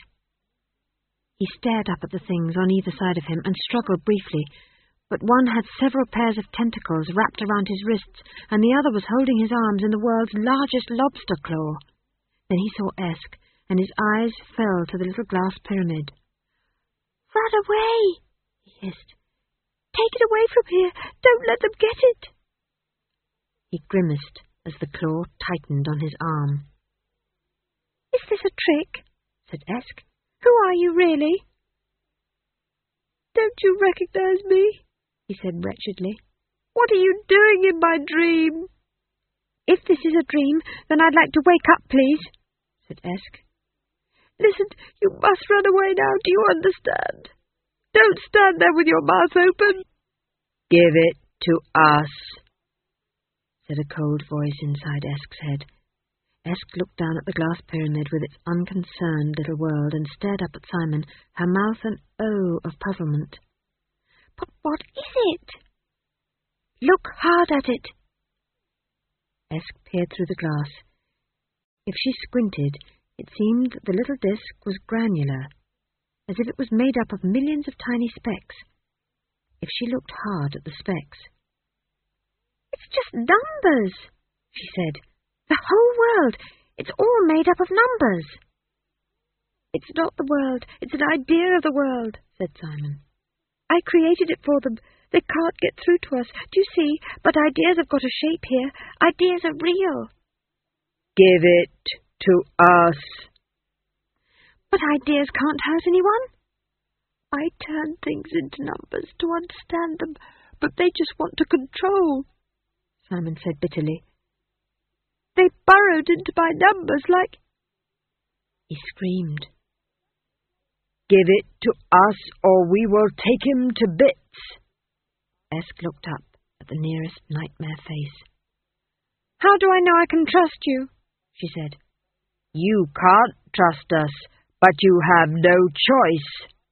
He stared up at the things on either side of him and struggled briefly, but one had several pairs of tentacles wrapped around his wrists, and the other was holding his arms in the world's largest lobster claw. Then he saw Esk, and his eyes fell to the little glass pyramid. "Run away!" he hissed. "Take it away from here! Don't let them get it!" He grimaced as the claw tightened on his arm. "Is this a trick?" said Esk. "Who are you, really?" "Don't you recognize me?" he said wretchedly. "What are you doing in my dream?" "If this is a dream, then I'd like to wake up, please," said Esk. "Listen, you must run away now, do you understand? Don't stand there with your mouth open." "Give it to us," said a cold voice inside Esk's head. Esk looked down at the glass pyramid with its unconcerned little world and stared up at Simon, her mouth an O of puzzlement. "But what is it?" Look hard at it. Esk peered through the glass. If she squinted, it seemed that the little disc was granular, as if it was made up of millions of tiny specks. If she looked hard at the specks... It's just numbers, she said. The whole world. It's all made up of numbers. It's not the world. It's an idea of the world, said Simon. I created it for them. They can't get through to us. Do you see? But ideas have got a shape here. Ideas are real. Give it to us. But ideas can't hurt anyone. I turn things into numbers to understand them, but they just want to control, Simon said bitterly. They burrowed into my numbers like... He screamed. Give it to us, or we will take him to bits. Esk looked up at the nearest nightmare face. How do I know I can trust you? She said. You can't trust us, but you have no choice.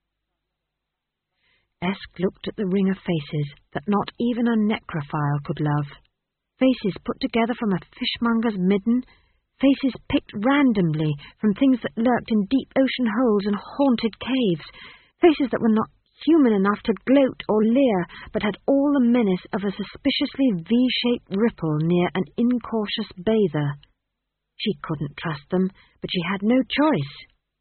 Esk looked at the ring of faces that not even a necrophile could love. Faces put together from a fishmonger's midden, faces picked randomly from things that lurked in deep ocean holes and haunted caves, faces that were not human enough to gloat or leer, but had all the menace of a suspiciously V-shaped ripple near an incautious bather. She couldn't trust them, but she had no choice.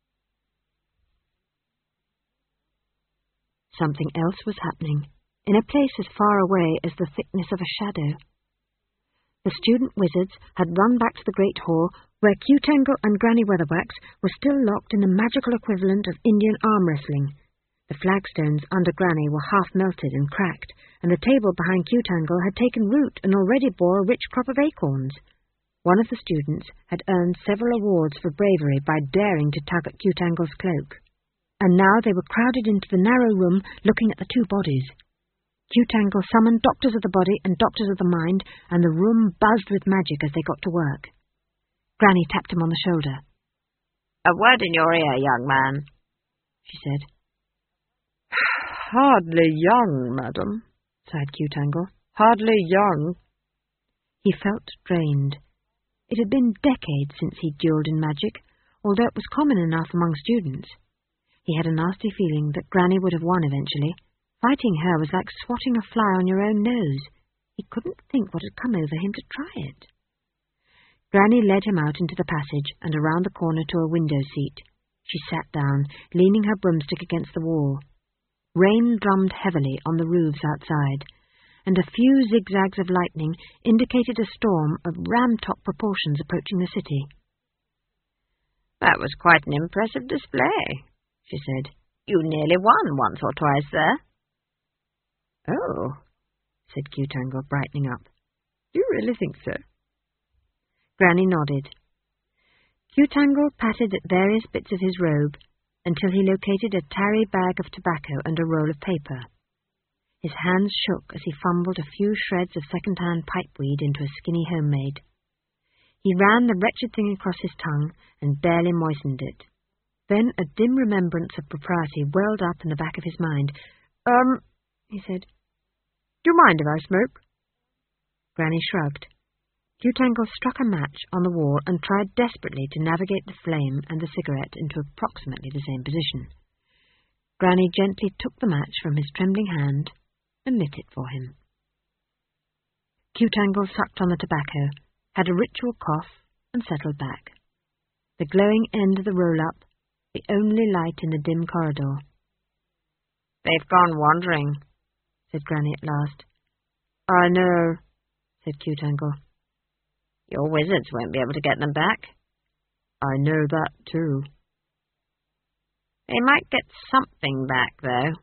Something else was happening, in a place as far away as the thickness of a shadow. The student wizards had run back to the great hall, where Q-Tangle and Granny Weatherwax were still locked in the magical equivalent of Indian arm wrestling. The flagstones under Granny were half melted and cracked, and the table behind Q-Tangle had taken root and already bore a rich crop of acorns. One of the students had earned several awards for bravery by daring to tug at Q-Tangle's cloak. And now they were crowded into the narrow room, looking at the two bodies. Q-Tangle summoned doctors of the body and doctors of the mind, and the room buzzed with magic as they got to work. Granny tapped him on the shoulder. A word in your ear, young man, she said. Hardly young, madam, sighed Q-Tangle. Hardly young. He felt drained. It had been decades since he'd duelled in magic, although it was common enough among students. He had a nasty feeling that Granny would have won eventually. Fighting her was like swatting a fly on your own nose. He couldn't think what had come over him to try it. Granny led him out into the passage and around the corner to a window seat. She sat down, leaning her broomstick against the wall. Rain drummed heavily on the roofs outside, and a few zigzags of lightning indicated a storm of ram-top proportions approaching the city. That was quite an impressive display, she said. You nearly won once or twice there. Oh, said Q-Tangle, brightening up. Do you really think so? Granny nodded. Q-Tangle patted at various bits of his robe until he located a tarry bag of tobacco and a roll of paper. His hands shook as he fumbled a few shreds of second-hand pipeweed into a skinny homemade. He ran the wretched thing across his tongue and barely moistened it. Then a dim remembrance of propriety welled up in the back of his mind. Um, he said, do you mind if I smoke? Granny shrugged. Q-Tangle struck a match on the wall and tried desperately to navigate the flame and the cigarette into approximately the same position. Granny gently took the match from his trembling hand and lit it for him. Q-Tangle sucked on the tobacco, had a ritual cough, and settled back. The glowing end of the roll-up, the only light in the dim corridor. They've gone wandering, said Granny at last. I know, said Q-Tangle. Your wizards won't be able to get them back. I know that too. They might get something back, though.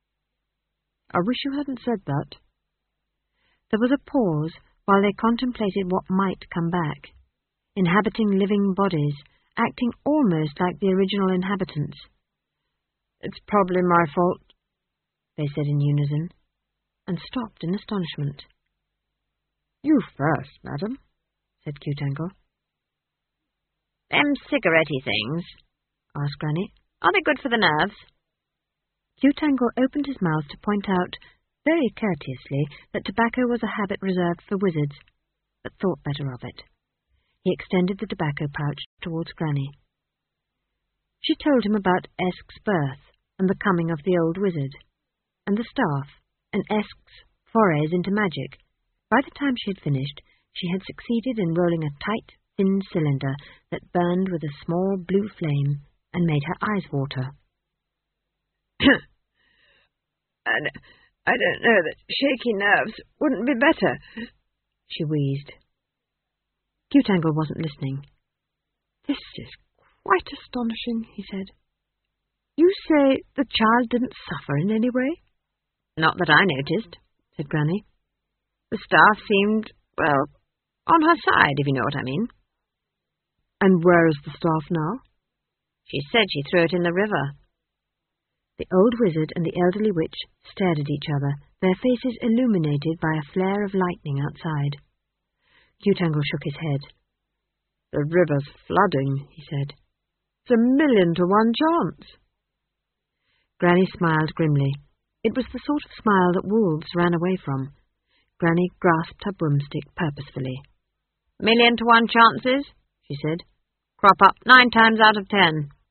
I wish you hadn't said that. There was a pause while they contemplated what might come back, inhabiting living bodies, acting almost like the original inhabitants. It's probably my fault, they said in unison, and stopped in astonishment. You first, madam, said Q-Tangle. Them cigarette-y things, asked Granny, are they good for the nerves? Q-Tangle opened his mouth to point out very courteously that tobacco was a habit reserved for wizards, but thought better of it. He extended the tobacco pouch towards Granny. She told him about Esk's birth and the coming of the old wizard, and the staff, and Esk's forays into magic. By the time she had finished, she had succeeded in rolling a tight, thin cylinder that burned with a small blue flame and made her eyes water. and I don't know that shaky nerves wouldn't be better, she wheezed. Q-Tangle wasn't listening. This is quite astonishing, he said. You say the child didn't suffer in any way? Not that I noticed, said Granny. The staff seemed, well, on her side, if you know what I mean. And where is the staff now? She said she threw it in the river. The old wizard and the elderly witch stared at each other, their faces illuminated by a flare of lightning outside. Q-Tangle shook his head. The river's flooding, he said. It's a million to one chance. Granny smiled grimly. It was the sort of smile that wolves ran away from. Granny grasped her broomstick purposefully. Million to one chances, she said. Crop up nine times out of ten.